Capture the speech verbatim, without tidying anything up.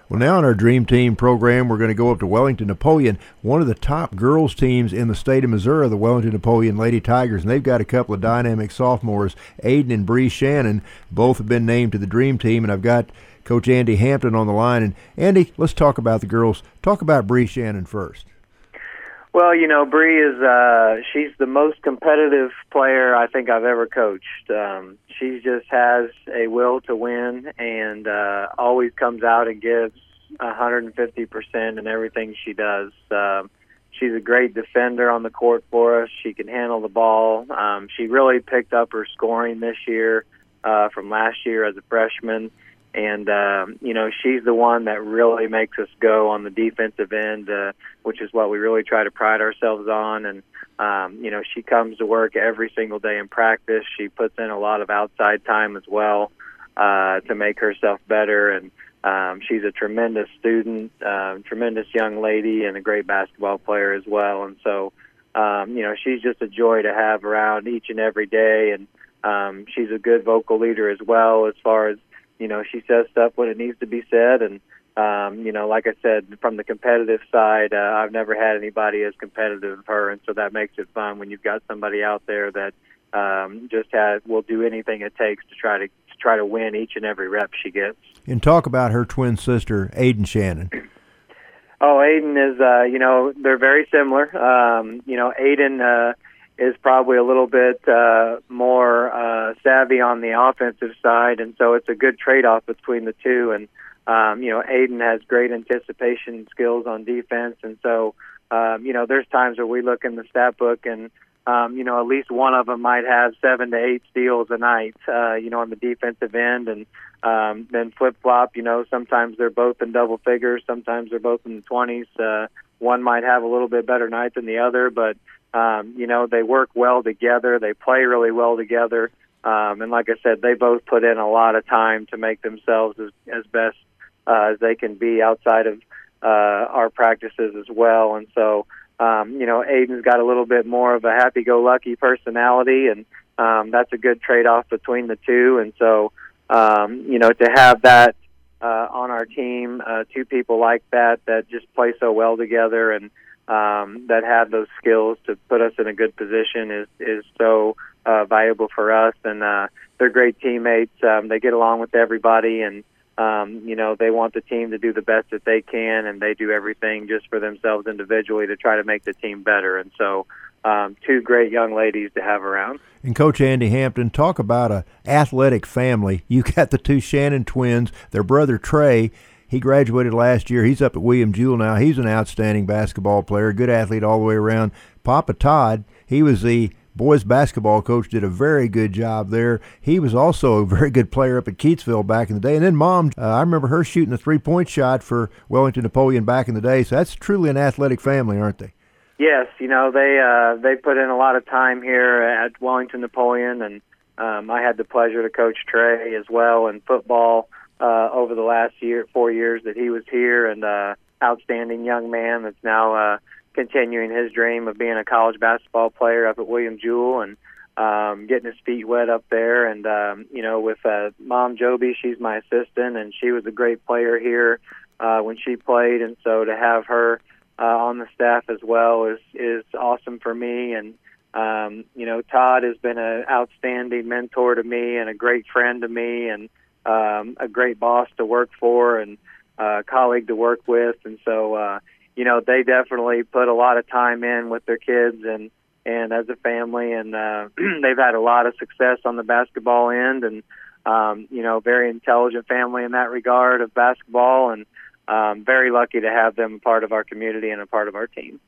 Well, now in our Dream Team program, we're going to go up to Wellington Napoleon, one of the top girls teams in the state of Missouri, the Wellington Napoleon Lady Tigers, and they've got a couple of dynamic sophomores, Aiden and Bree Shannon. Both have been named to the Dream Team, and I've got Coach Andy Hampton on the line. And Andy, let's talk about the girls. Talk about Bree Shannon first. Well, you know, Bree is uh, she's the most competitive player I think I've ever coached. Um, she just has a will to win and uh, always comes out and gives one hundred fifty percent in everything she does. Um, she's a great defender on the court for us. She can handle the ball. Um, she really picked up her scoring this year uh, from last year as a freshman. And, um, you know, she's the one that really makes us go on the defensive end, uh, which is what we really try to pride ourselves on. And, um, you know, she comes to work every single day in practice. She puts in a lot of outside time as well uh, to make herself better. And um, she's a tremendous student, uh, tremendous young lady, and a great basketball player as well. And so, um, you know, she's just a joy to have around each and every day. And um, she's a good vocal leader as well as far as, you know, she says stuff when it needs to be said. And, um, you know, like I said, from the competitive side, uh, I've never had anybody as competitive as her. And so that makes it fun when you've got somebody out there that um, just has, will do anything it takes to try to, to try to win each and every rep she gets. And talk about her twin sister, Aiden Shannon. Oh, Aiden is, uh, you know, they're very similar. Um, you know, Aiden uh, is probably a little bit uh, more uh, savvy on the offensive side, and so it's a good trade-off between the two. And, um, you know, Aiden has great anticipation skills on defense, and so, um, you know, there's times where we look in the stat book and, um, you know, at least one of them might have seven to eight steals a night, uh, you know, on the defensive end, and um, then flip-flop, you know, sometimes they're both in double figures, sometimes they're both in the twenties. Uh, one might have a little bit better night than the other, but Um, you know, they work well together. They play really well together. Um, and like I said, they both put in a lot of time to make themselves as, as best uh, as they can be outside of uh, our practices as well. And so, um, you know, Aiden's got a little bit more of a happy-go-lucky personality, and um, that's a good trade-off between the two. And so, um, you know, to have that uh, on our team, uh, two people like that that just play so well together and Um, that have those skills to put us in a good position is is so uh, valuable for us. And uh, they're great teammates. Um, they get along with everybody, and um, you know, they want the team to do the best that they can, and they do everything just for themselves individually to try to make the team better. And so, um, two great young ladies to have around. And Coach Andy Hampton, talk about a athletic family. You got the two Shannon twins, their brother Trey. He graduated last year. He's up at William Jewell now. He's an outstanding basketball player, good athlete all the way around. Papa Todd, he was the boys basketball coach, did a very good job there. He was also a very good player up at Keatsville back in the day. And then Mom, uh, I remember her shooting a three-point shot for Wellington Napoleon back in the day. So that's truly an athletic family, aren't they? Yes, you know, they uh, they put in a lot of time here at Wellington Napoleon, and um, I had the pleasure to coach Trey as well in football Uh, over the last year, four years that he was here, and uh, outstanding young man that's now uh, continuing his dream of being a college basketball player up at William Jewell and um, getting his feet wet up there. And, um, you know, with uh, Mom Joby, she's my assistant, and she was a great player here uh, when she played. And so to have her uh, on the staff as well is, is awesome for me. And, um, you know, Todd has been an outstanding mentor to me and a great friend to me, and Um, a great boss to work for and uh, colleague to work with. And so, uh, you know, they definitely put a lot of time in with their kids and, and as a family. And uh, they've had a lot of success on the basketball end, and, um, you know, very intelligent family in that regard of basketball, and um, very lucky to have them a part of our community and a part of our team.